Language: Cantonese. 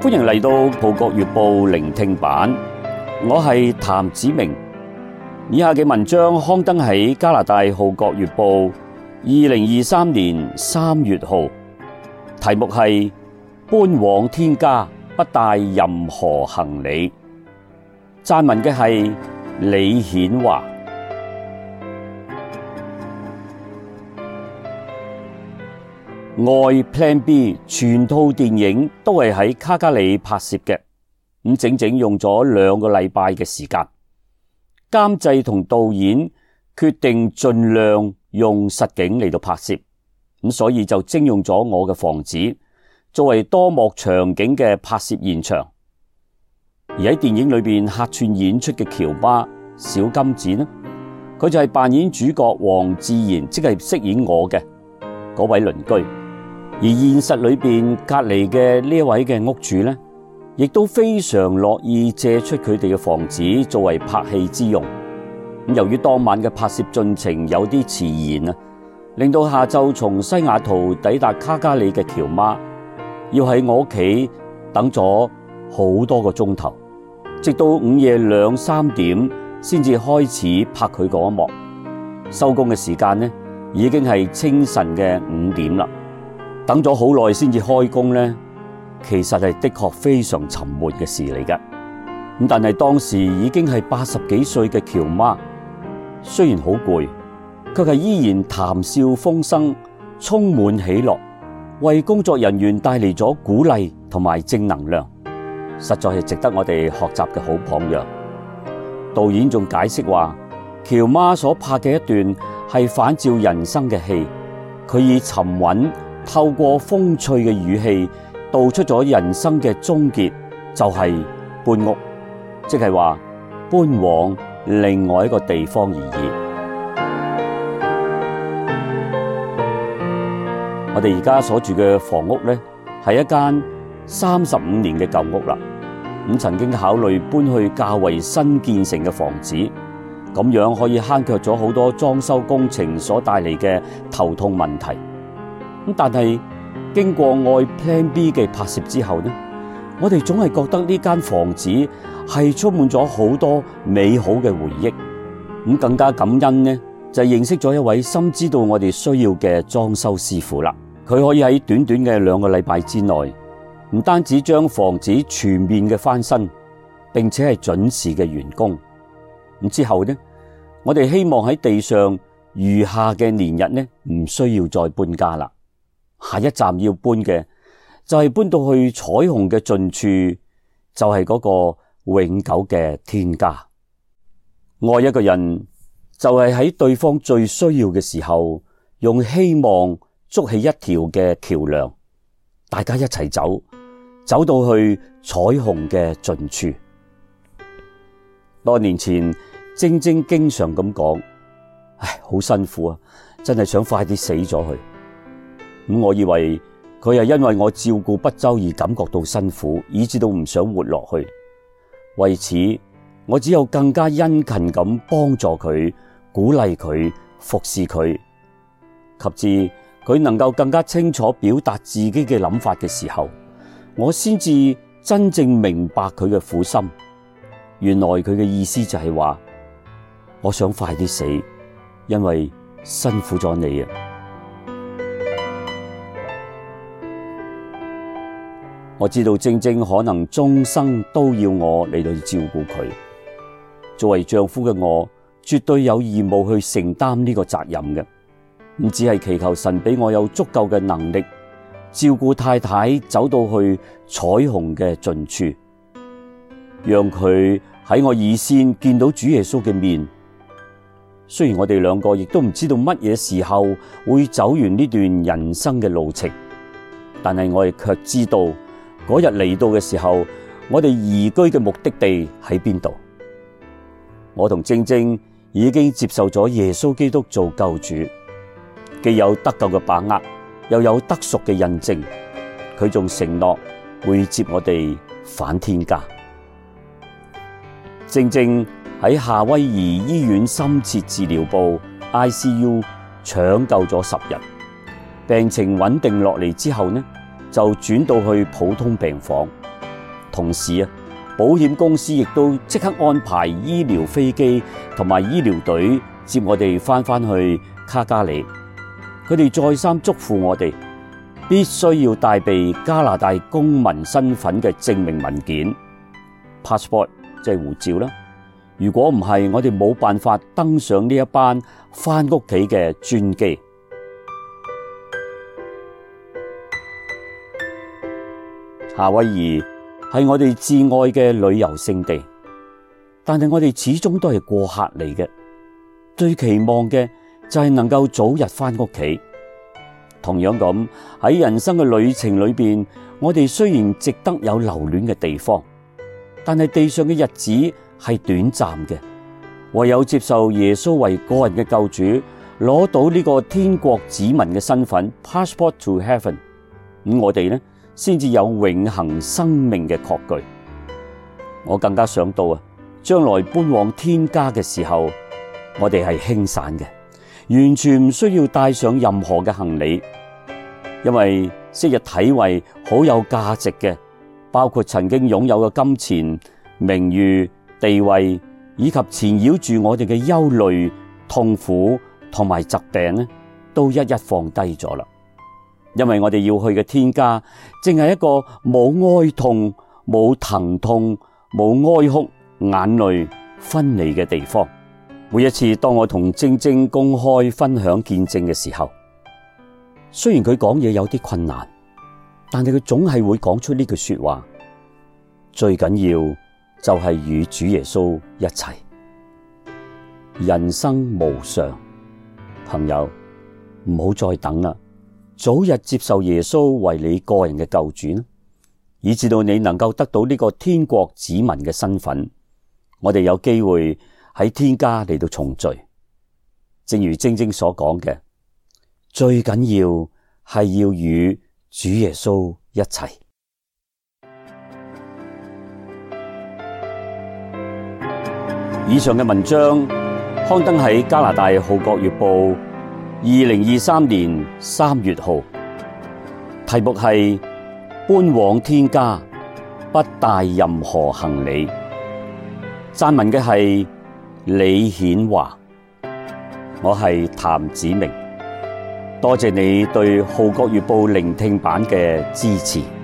歡迎嚟到《號角月報》聆聽版，我係譚子明。以下嘅文章刊登喺加拿大《號角月報》2023年3月號，題目係搬往天家不帶任何行李。撰文嘅係李顯華。愛 Plan B 全套電影都係喺卡加里拍攝嘅，咁整整用咗2個禮拜嘅時間。監製同導演決定盡量用實景嚟到拍攝，咁所以就徵用咗我嘅房子作為多幕場景嘅拍攝現場。而喺電影裏邊客串演出嘅喬媽小金子呢，佢就係扮演主角黃自然，即係飾演我嘅嗰位鄰居。而現實裏邊隔籬嘅呢一位嘅屋主呢，亦都非常樂意借出佢哋嘅房子作為拍戲之用。由於當晚嘅拍攝進程有啲遲延啊，令到下晝從西雅圖抵達卡加里嘅喬媽要喺我屋企等咗好多個鐘頭，直到午夜2、3點先至開始拍佢嗰一幕。收工嘅時間呢，已經係清晨嘅5點啦。等咗好耐先至開工呢，其實係的確非常沉悶嘅事嚟㗎。咁但係當時已經係80幾歲嘅喬媽，雖然好攰，卻係依然談笑風生，充滿喜樂，為工作人員帶嚟咗鼓勵同埋正能量，實在係值得我哋學習嘅好榜樣。導演仲解釋話，喬媽所拍嘅一段係反照人生嘅戲，佢以沉穩透過風趣嘅語氣道出咗人生嘅終結，就係搬屋，即係話搬往另外一個地方而已。我哋而家所住嘅房屋呢，係一間35年嘅舊屋啦。咁曾經考慮搬去較為新建成嘅房子，咁樣可以慳卻咗好多裝修工程所帶嚟嘅頭痛問題。但係經過愛 Plan B 嘅拍攝之後呢，我哋總係覺得呢間房子係充滿咗好多美好嘅回憶。咁更加感恩呢，就係認識咗一位深知道我哋需要嘅裝修師傅啦。佢可以喺短短嘅2個禮拜之內，唔單止將房子全面嘅翻新，並且係準時嘅完工。咁之後呢，我哋希望喺地上餘下嘅年日呢，唔需要再搬家啦。下一站要搬嘅就係搬到去彩虹嘅盡處，就係嗰個永久嘅天家。愛一個人就係喺對方最需要嘅時候，用希望築起一條嘅橋樑，大家一齊走，走到去彩虹嘅盡處。多年前，晶晶經常咁講，唉，好辛苦啊，真係想快啲死咗佢。我以為佢係因為我照顧不周而感覺到辛苦，以致到唔想活落去。為此，我只有更加殷勤咁幫助佢，鼓勵佢，服侍佢。及至佢能夠更加清楚表達自己嘅諗法嘅時候，我先至真正明白佢嘅苦心。原來佢嘅意思就係話，我想快啲死，因為辛苦咗你啊。我知道晶晶可能終生都要我嚟到照顧佢，作為丈夫嘅我，絕對有義務去承擔呢個責任嘅。唔只係祈求神俾我有足夠嘅能力照顧太太走到去彩虹嘅盡處，讓佢喺我以先見到主耶穌嘅面。雖然我哋2個亦都唔知道乜嘢時候會走完呢段人生嘅路程，但係我哋卻知道嗰日嚟到嘅時候，我哋移居嘅目的地喺邊度。我同晶晶已經接受咗耶穌基督做救主，既有得救嘅把握，又有得贖嘅印證。佢仲承諾會接我哋返天家。晶晶喺夏威夷醫院深切治療部 ICU 搶救咗10日，病情穩定落嚟之後呢，就轉到去普通病房。 同時保險公司亦都即刻安排醫療飛機同埋醫療隊接我哋翻去卡加里。佢哋再三囑咐我哋必須要帶備加拿大公民身份嘅證明文件 passport， 即係護照啦。如果唔係，我哋冇辦法登上呢一班翻屋企嘅專機。夏威夷係我哋至愛嘅旅遊勝地，但係我哋始終都係過客嚟嘅，最期望嘅就係能夠早日翻屋企。同樣咁，喺人生嘅旅程裏邊，我哋雖然值得有留戀嘅地方，但係地上嘅日子係短暫嘅。唯有接受耶穌為個人嘅救主，攞到呢個天國子民嘅身份 passport to heaven， 咁我哋呢先至有永恆生命嘅確據。我更加想到將來搬往天家嘅時候，我哋係輕散嘅，完全唔需要帶上任何嘅行李，因為昔日體位好有價值嘅，包括曾經擁有嘅金錢、名譽、地位，以及纏繞住我哋嘅憂慮、痛苦同埋疾病呢，都一一放低咗啦。因為我哋要去嘅天家，正係一個冇哀痛、冇疼痛、冇哀哭、眼淚分離嘅地方。每一次當我同晶晶公開分享見證嘅時候，雖然佢講嘢有啲困難，但係佢總係會講出呢句說話：最緊要就係與主耶穌一齊。人生無常，朋友唔好再等啦，早日接受耶穌為你個人嘅救主啦，以至到你能夠得到呢個天國子民嘅身份。我哋有機會喺天家嚟到重聚。正如晶晶所講嘅，最緊要係要與主耶穌一齊。以上嘅文章刊登喺加拿大《號角月報》2023年3月號，題目係搬往天家，不帶任何行李。撰文嘅係李顯華，我係譚子明，多謝你對《號角月報》聆聽版嘅支持。